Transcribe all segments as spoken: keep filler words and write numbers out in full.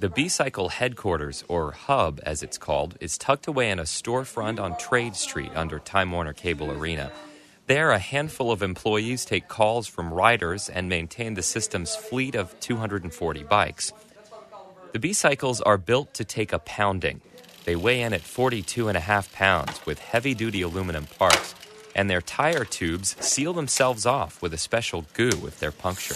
The B-Cycle headquarters, or hub as it's called, is tucked away in a storefront on Trade Street under Time Warner Cable Arena. There, a handful of employees take calls from riders and maintain the system's fleet of two hundred forty bikes. The B-Cycles are built to take a pounding. They weigh in at forty-two and a half pounds with heavy-duty aluminum parts, and their tire tubes seal themselves off with a special goo if they're punctured.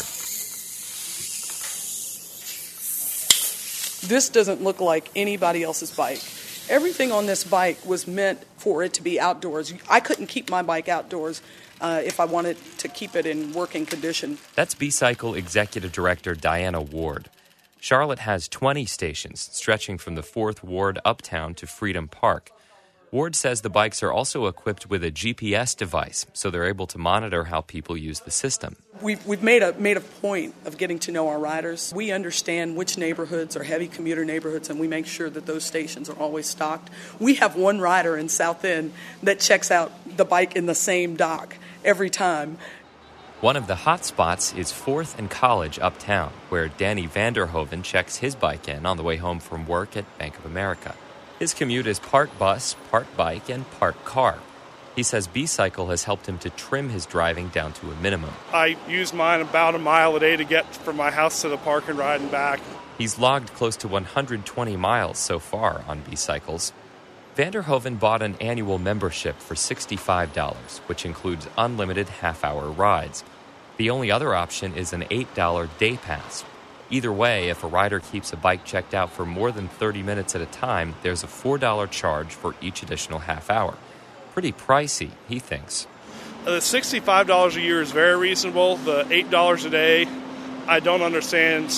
This doesn't look like anybody else's bike. Everything on this bike was meant for it to be outdoors. I couldn't keep my bike outdoors uh, if I wanted to keep it in working condition. That's B-Cycle Executive Director Diana Ward. Charlotte has twenty stations stretching from the fourth Ward uptown to Freedom Park. Ward says the bikes are also equipped with a G P S device, so they're able to monitor how people use the system. We've, we've made a made a point of getting to know our riders. We understand which neighborhoods are heavy commuter neighborhoods, and we make sure that those stations are always stocked. We have one rider in South End that checks out the bike in the same dock every time. One of the hot spots is fourth and College uptown, where Danny Vanderhoven checks his bike in on the way home from work at Bank of America. His commute is part bus, part bike, and part car. He says B-Cycle has helped him to trim his driving down to a minimum. I use mine about a mile a day to get from my house to the park and ride and back. He's logged close to one hundred twenty miles so far on B-Cycles. Vanderhoven bought an annual membership for sixty-five dollars, which includes unlimited half-hour rides. The only other option is an eight dollars day pass. Either way, if a rider keeps a bike checked out for more than thirty minutes at a time, there's a four dollars charge for each additional half hour. Pretty pricey, he thinks. The sixty-five dollars a year is very reasonable. The eight dollars a day, I don't understand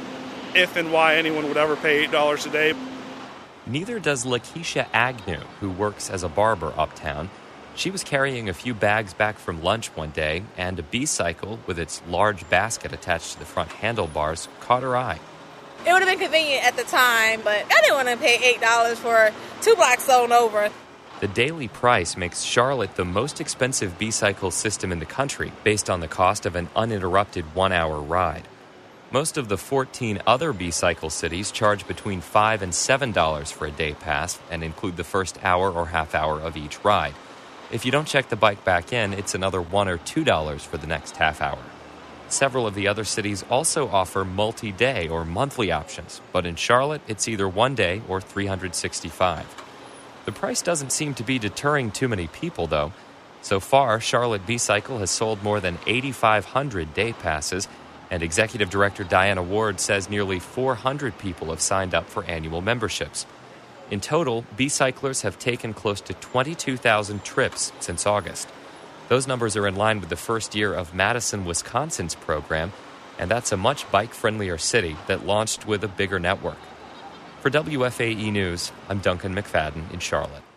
if and why anyone would ever pay eight dollars a day. Neither does Lakeisha Agnew, who works as a barber uptown. She was carrying a few bags back from lunch one day, and a B-Cycle with its large basket attached to the front handlebars caught her eye. It would have been convenient at the time, but I didn't want to pay eight dollars for two blocks sewn over. The daily price makes Charlotte the most expensive B-Cycle system in the country, based on the cost of an uninterrupted one-hour ride. Most of the fourteen other B-Cycle cities charge between five dollars and seven dollars for a day pass and include the first hour or half hour of each ride. If you don't check the bike back in, it's another one dollars or two dollars for the next half hour. Several of the other cities also offer multi-day or monthly options, but in Charlotte, it's either one day or three hundred sixty-five. The price doesn't seem to be deterring too many people, though. So far, Charlotte B-Cycle has sold more than eighty-five hundred day passes, and Executive Director Diana Ward says nearly four hundred people have signed up for annual memberships. In total, B-Cyclers have taken close to twenty-two thousand trips since August. Those numbers are in line with the first year of Madison, Wisconsin's program, and that's a much bike-friendlier city that launched with a bigger network. For W F A E News, I'm Duncan McFadden in Charlotte.